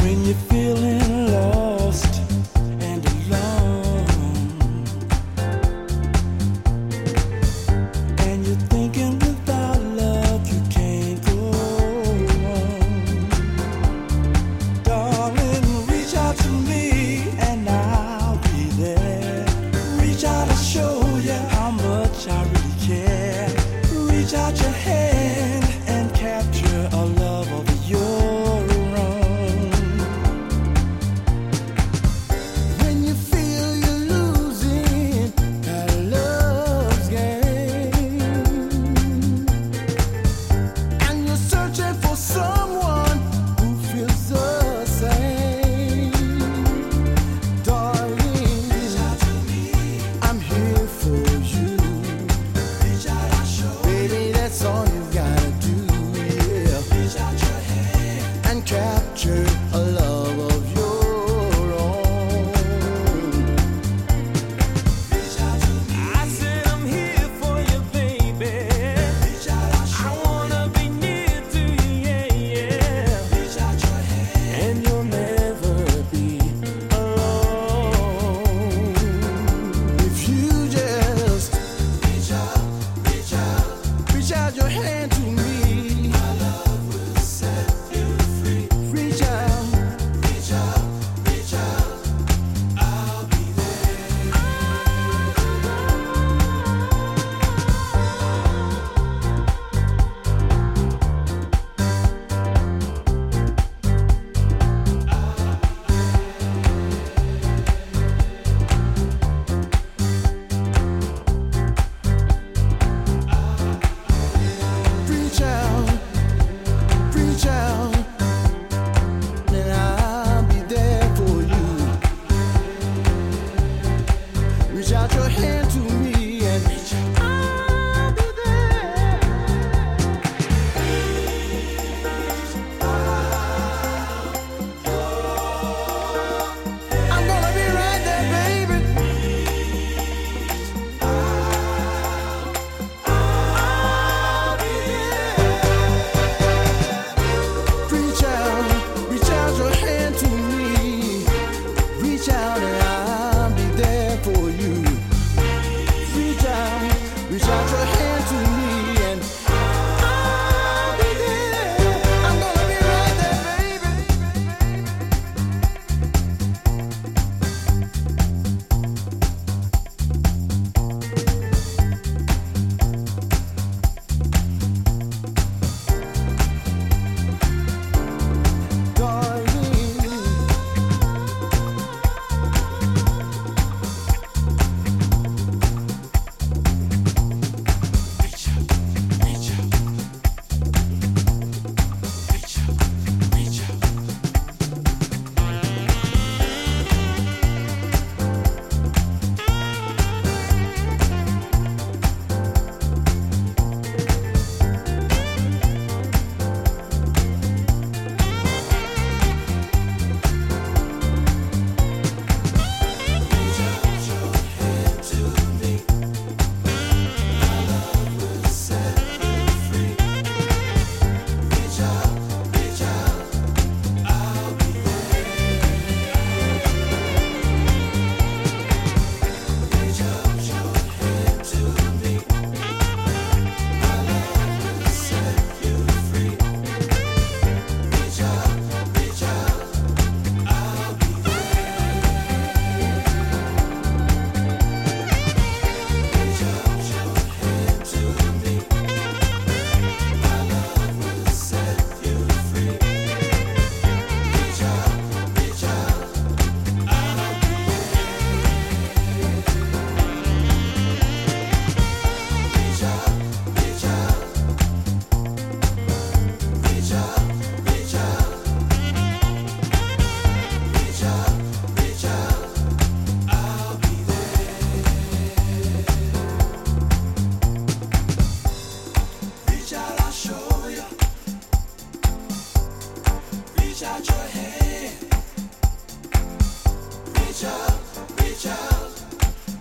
When you're feeling lost and alone, and you're thinking without love you can't go on. Darling, reach out to me and I'll be there. Reach out and show you how much I really care. Reach out your hand and capture a love of your own. When you feel you're losing that love's game, and you're searching for someone who feels the same, darling, reach out to me. I'm here for you. Reach out and show, baby, that's all you gotta do. Yeah, reach out your hand and capture a love of your own. Reach out to me. I said I'm here for you, baby. Reach out and show, I wanna be near to you, yeah, yeah. Reach out your hand and you'll never be alone. If you just reach out your hand to me. My love will set you free. Reach out, reach out, reach out. I'll be there. Reach out, and I'll be there for you. Reach out your hand to me and I'll be there. I'm gonna be right there, baby. I'll be there. Reach out your hand to me. Reach out and I'll be there for you. Reach out your hand to me and I'll be there. I'm gonna be right there, baby. Darling,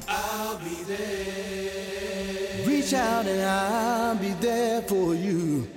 Reach out and I'll be there for you.